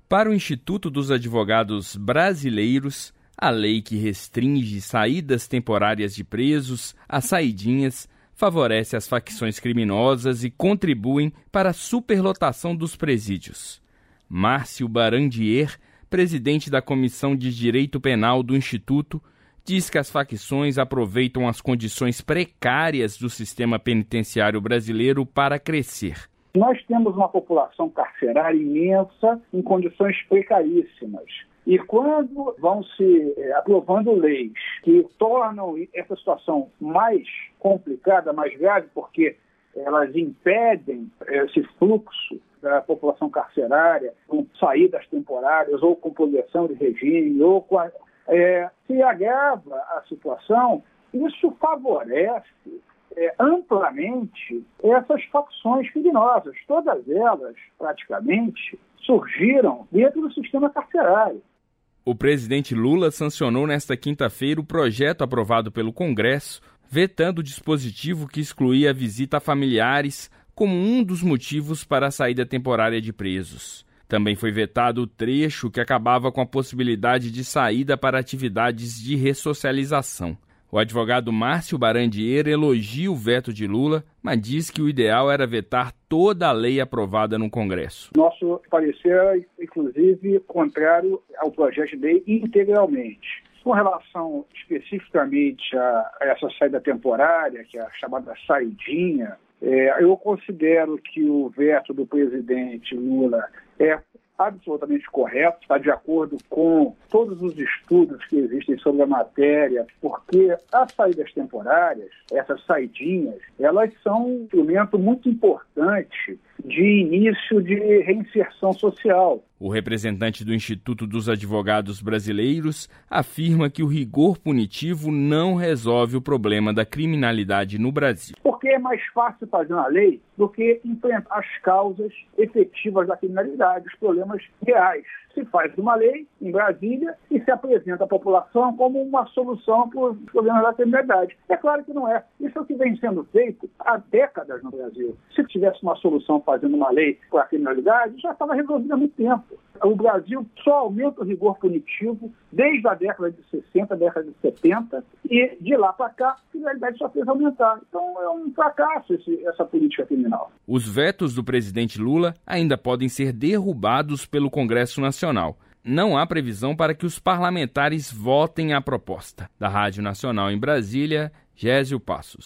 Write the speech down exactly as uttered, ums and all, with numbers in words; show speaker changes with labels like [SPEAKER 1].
[SPEAKER 1] Para o Instituto dos Advogados Brasileiros, a lei que restringe saídas temporárias de presos, as saidinhas, favorece as facções criminosas e contribuem para a superlotação dos presídios. Márcio Barandier, presidente da Comissão de Direito Penal do Instituto, diz que as facções aproveitam as condições precárias do sistema penitenciário brasileiro para crescer.
[SPEAKER 2] Nós temos uma população carcerária imensa em condições precaríssimas. E quando vão se aprovando leis que tornam essa situação mais complicada, mais grave, porque elas impedem esse fluxo da população carcerária com saídas temporárias ou com progressão de regime, ou com a, é, se agrava a situação, isso favorece é, amplamente essas facções criminosas. Todas elas, praticamente, surgiram dentro do sistema carcerário.
[SPEAKER 1] O presidente Lula sancionou nesta quinta-feira o projeto aprovado pelo Congresso, vetando o dispositivo que excluía a visita a familiares como um dos motivos para a saída temporária de presos. Também foi vetado o trecho que acabava com a possibilidade de saída para atividades de ressocialização. O advogado Márcio Barandier elogia o veto de Lula, mas diz que o ideal era vetar toda a lei aprovada no Congresso.
[SPEAKER 2] Nosso parecer é, inclusive, contrário ao projeto de lei integralmente. Com relação especificamente a essa saída temporária, que é a chamada saidinha, é, eu considero que o veto do presidente Lula é absolutamente correto, está de acordo com todos os estudos que existem sobre a matéria, porque as saídas temporárias, essas saidinhas, elas são um instrumento muito importante de início de reinserção social.
[SPEAKER 1] O representante do Instituto dos Advogados Brasileiros afirma que o rigor punitivo não resolve o problema da criminalidade no Brasil.
[SPEAKER 2] Porque é mais fácil fazer uma lei do que enfrentar as causas efetivas da criminalidade, os problemas reais. Se faz uma lei em Brasília e se apresenta à população como uma solução para os problemas da criminalidade. É claro que não é. Isso é o que vem sendo feito há décadas no Brasil. Se tivesse uma solução fazendo uma lei para a criminalidade, já estava resolvido há muito tempo. O Brasil só aumenta o rigor punitivo desde a década de sessenta, década de setenta, e de lá para cá a criminalidade só fez aumentar. Então é um fracasso esse, essa política criminal.
[SPEAKER 1] Os vetos do presidente Lula ainda podem ser derrubados pelo Congresso Nacional. Não há previsão para que os parlamentares votem a proposta. Da Rádio Nacional em Brasília, Gésio Passos.